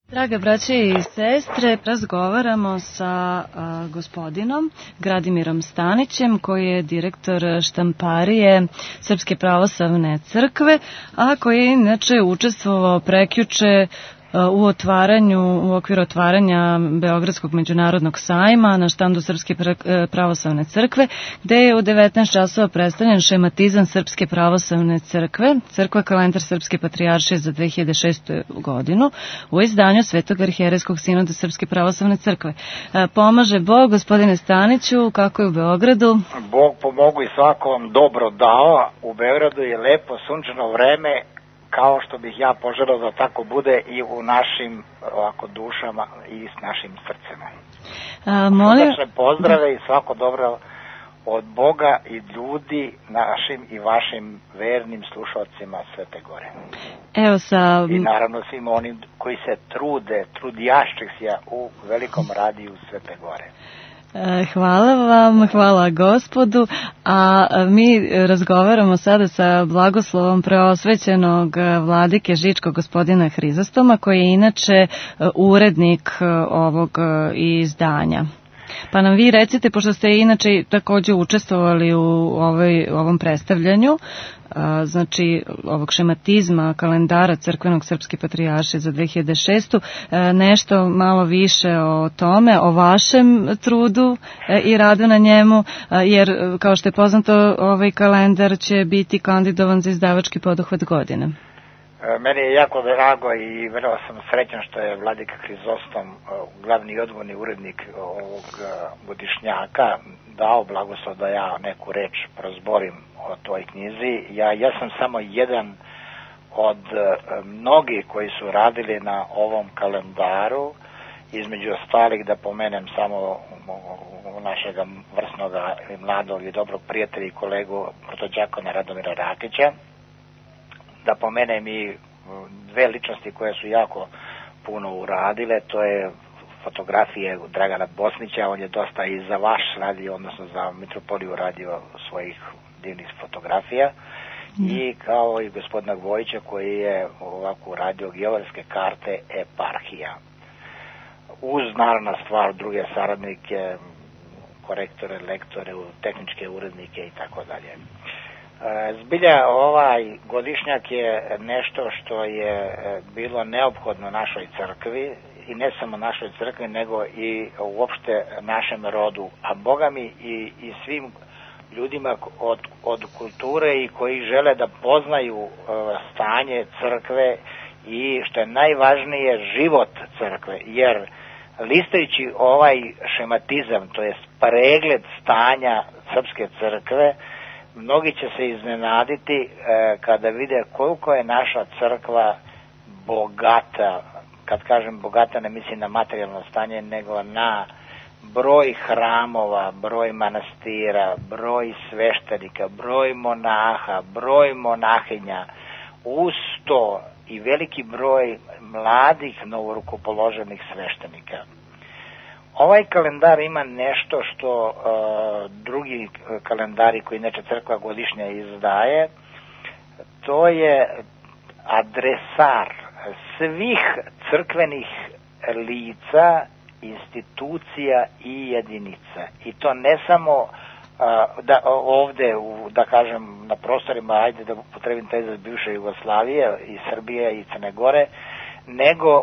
Drage braće i sestre, razgovaramo sa gospodinom Gradimirom Stanićem, koji je direktor štamparije Srpske pravoslavne crkve, a koji je inače učestvovao prekjuče u okviru otvaranja Beogradskog međunarodnog sajma na štandu Srpske pravoslavne crkve, gde je u 19 časova predstavljen šematizam Srpske pravoslavne crkve, crkva kalendar Srpske patrijaršije za 2006. godinu, u izdanju Svetog arhijerejskog sinoda Srpske pravoslavne crkve. Pomaže Bog, gospodine Staniću, kako je u Beogradu? Bog pomogu i svakom dobro dao. U Beogradu je lepo sunčano vreme, kao što bih ja poželao da tako bude i u našim ovako dušama i s našim srcima. Srdačne pozdrave i svako dobro od Boga i ljudi našim i vašim vernim slušalcima Svete Gore. I naravno svim onim koji se trudijašćih se u velikom radiju Svete Gore. Hvala vam, hvala Gospodu, a mi razgovaramo sada sa blagoslovom preosvećenog vladike Žičkog gospodina Hrizostoma, koji je inače urednik ovog izdanja. Pa nam vi recite, pošto ste inače takođe učestvovali u ovom predstavljanju, znači ovog šematizma kalendara crkvenog Srpske patrijaršije za 2006. Nešto malo više o tome, o vašem trudu i radu na njemu, jer kao što je poznato, ovaj kalendar će biti kandidovan za izdavački poduhvat godine. Meni je jako drago i vrlo sam srećan što je vladika Hrizostom, glavni i odgovorni urednik ovog godišnjaka, dao blagoslov da ja neku reč prozborim o toj knjizi. Ja sam samo jedan od mnogih koji su radili na ovom kalendaru, između ostalih da pomenem samo našeg vrsnog i mladog i dobrog prijatelja i kolegu protođakona Radomira Rakića, da pomenem i dve ličnosti koje su jako puno uradile, to je fotografije Dragana Bosnića, on je dosta i za vaš radio, odnosno za Mitropoliju radio svojih divnih fotografija, i kao i gospodina Gvojića koji je ovako uradio geografske karte eparhija. Uz naravno stvar druge saradnike, korektore, lektore, tehničke urednike i tako dalje. Zbilja ovaj godišnjak je nešto što je bilo neophodno našoj crkvi, i ne samo našoj crkvi, nego i uopšte našem rodu, a bogami i svim ljudima od kulture i koji žele da poznaju stanje crkve i što je najvažnije život crkve, jer listajući ovaj šematizam, to je pregled stanja srpske crkve, mnogi će se iznenaditi kada vide koliko je naša crkva bogata. Kad kažem bogata, ne mislim na materijalno stanje, nego na broj hramova, broj manastira, broj sveštenika, broj monaha, broj monahinja, uz to i veliki broj mladih novorukopoloženih sveštenika. Ovaj kalendar ima nešto što drugi kalendari koji neče crkva godišnje izdaje, to je adresar svih crkvenih lica, institucija i jedinica. I to ne samo ovde, da kažem, na prostorima, ajde da potrebim taj izraz, bivše Jugoslavije i Srbije i Crne Gore, nego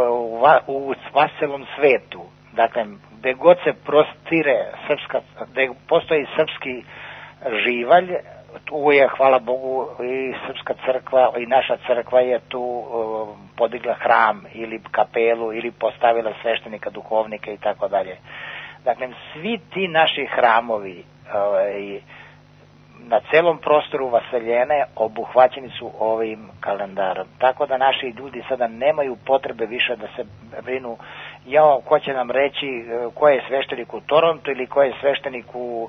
u celom svetu. Dakle, gde god se prostire gde postoji srpski živalj, tu je, hvala Bogu, i srpska crkva i naša crkva je tu podigla hram ili kapelu ili postavila sveštenika, duhovnika i tako dalje. Dakle, svi ti naši hramovi na celom prostoru vaseljene obuhvaćeni su ovim kalendarom. Tako da naši ljudi sada nemaju potrebe više da se brinu ko će nam reći ko je sveštenik u Torontu ili ko je sveštenik u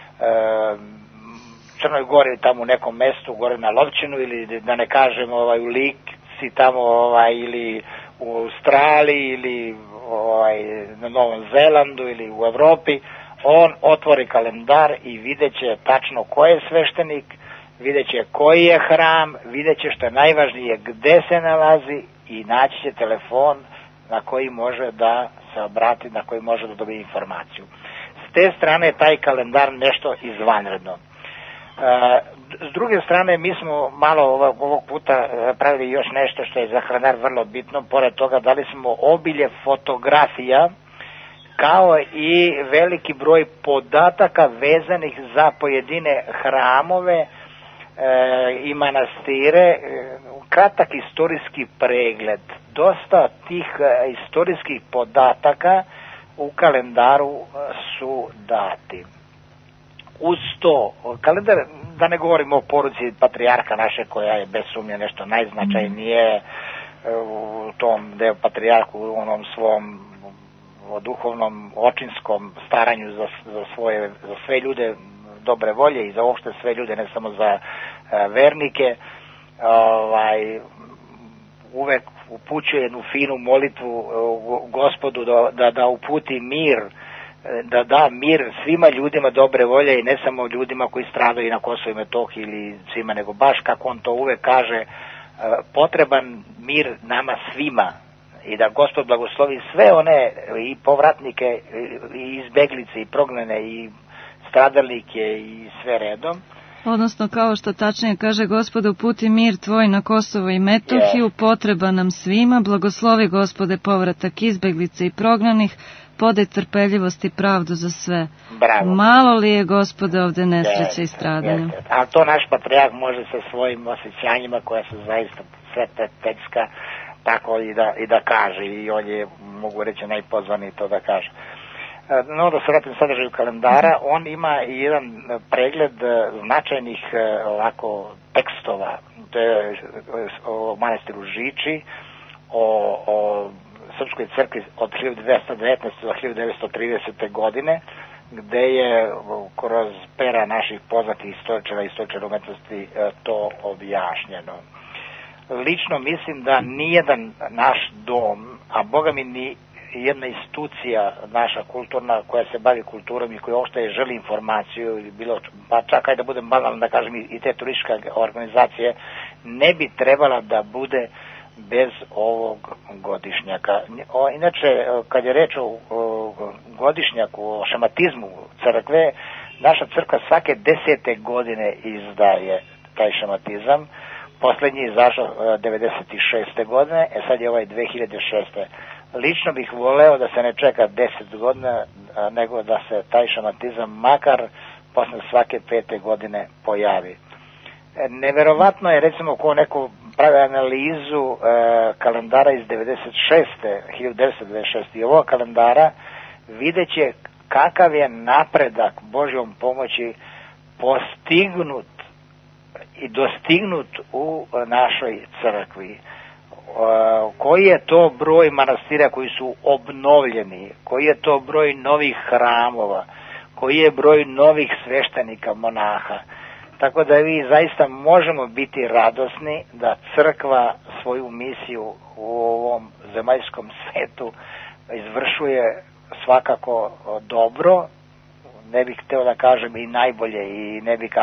Crnoj Gori, tamo u nekom mestu, gore na Lovćinu, ili da ne kažem u Lici tamo, ili u Australiji, ili na Novom Zelandu, ili u Evropi. On otvori kalendar i videće tačno ko je sveštenik, videće koji je hram, videće što je najvažnije gde se nalazi i naći će telefon na koji može da se obrati, na koji može da dobije informaciju. S te strane je taj kalendar nešto izvanredno. S druge strane, mi smo malo ovog puta pravili još nešto što je za kalendar vrlo bitno. Pored toga, dali smo obilje fotografija kao i veliki broj podataka vezanih za pojedine hramove i manastire, kratak istorijski pregled. Dosta tih istorijskih podataka u kalendaru su dati. Uz to, kalendar, da ne govorimo o poruci patrijarha naše, koja je bez sumnje nešto najznačajnije u tom deo patrijarhu, u onom svom duhovnom očinskom staranju za sve ljude dobre volje i za uopšte sve ljude, ne samo za vernike, uvek upućuje jednu finu molitvu Gospodu da uputi mir, da da mir svima ljudima dobre volje i ne samo ljudima koji stradaju na Kosovu i Metohiji ili svima, nego baš kako on to uvek kaže, potreban mir nama svima i da Gospod blagoslovi sve one i povratnike i izbeglice i prognane i stradalnike i sve redom. Odnosno, kao što tačnije kaže, Gospode, uputi mir tvoj na Kosovo i Metohiju, potreba nam svima, blagoslovi, Gospode, povratak izbeglice i prognanih, podaj trpeljivost i pravdu za sve. Bravo. Malo li je, Gospode, ovde nesreće i stradanja? A to naš patrijarh može sa svojim osjećanjima, koja su zaista svetiteljska, tako i da kaže, i on je, mogu reći, najpozvaniji to da kaže. No, da se vratim sadržaju kalendara, on ima i jedan pregled značajnih ovako tekstova, to je o manastiru Žiči, o Srpskoj crkvi od 1219. do 1930. godine, gde je kroz pera naših poznatih istoričara i istoričara umetnosti to objašnjeno. Lično mislim da nijedan naš dom, a boga mi ni jedna institucija naša kulturna koja se bavi kulturom i koja uopšte želi informaciju ili bilo, pa čak aj da budem banalan da kažem i te turističke organizacije, ne bi trebala da bude bez ovog godišnjaka. Inače, kad je reč o godišnjaku, o šematizmu crkve, naša crkva svake 10. godine izdaje taj šematizam. Poslednji je izašao 96. godine, sad je ovaj 2006. Lično bih voleo da se ne čeka 10 godina, nego da se taj šematizam makar posle svake 5. godine pojavi. Neverovatno je, recimo, ko neko pravi analizu kalendara iz 1996. i ovog kalendara, vidjet će kakav je napredak Božjom pomoći postignut i dostignut u našoj crkvi. Koji je to broj manastira koji su obnovljeni, koji je to broj novih hramova, koji je broj novih sveštenika, monaha. Tako da vi zaista možemo biti radosni da crkva svoju misiju u ovom zemaljskom svetu izvršuje svakako dobro. Ne bih hteo da kažem i najbolje i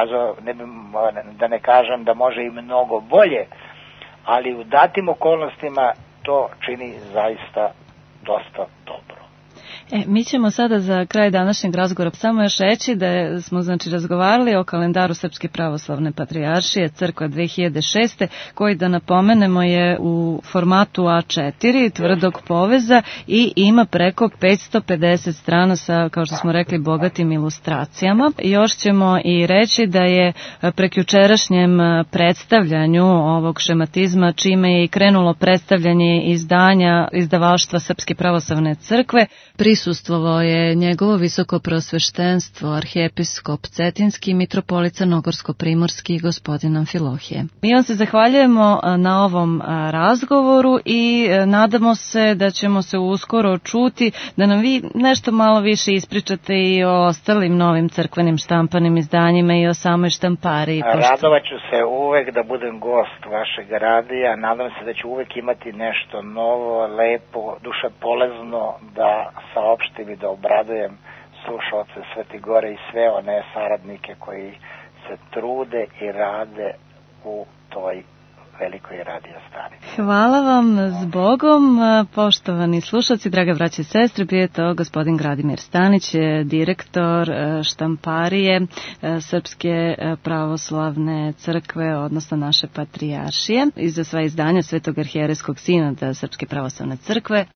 da ne kažem da može i mnogo bolje, ali u datim okolnostima to čini zaista dosta dobro. Mi ćemo sada za kraj današnjeg razgovora samo još reći da smo razgovarali o kalendaru Srpske pravoslavne patrijaršije Crkva 2006. koji, da napomenemo, je u formatu A4 tvrdog poveza i ima preko 550 strana sa, kao što smo rekli, bogatim ilustracijama. Još ćemo i reći da je prekjučerašnjem predstavljanju ovog šematizma, čime je i krenulo predstavljanje izdavaštva Srpske pravoslavne crkve, prisustvovao je njegovo visoko prosveštenstvo, arhijepiskop Cetinski i mitropolica Nogorsko-Primorski gospodin Amfilohije. Mi vam se zahvaljujemo na ovom razgovoru i nadamo se da ćemo se uskoro čuti, da nam vi nešto malo više ispričate i o ostalim novim crkvenim štampanim izdanjima i o samoj štampariji. Radovaću se uvek da budem gost vašeg radija, nadam se da ću uvek imati nešto novo, lepo, dušepolezno da saopštim i da obradujem slušalce Svete Gore i sve one saradnike koji se trude i rade u toj velikoj Radio Stanici. Hvala vam, s Bogom. Poštovani slušalci, drage braće i sestre, bio je to gospodin Gradimir Stanić, direktor štamparije Srpske pravoslavne crkve, odnosno naše patrijaršije, i za sva izdanja Svetog arhijerejskog sinoda Srpske pravoslavne crkve.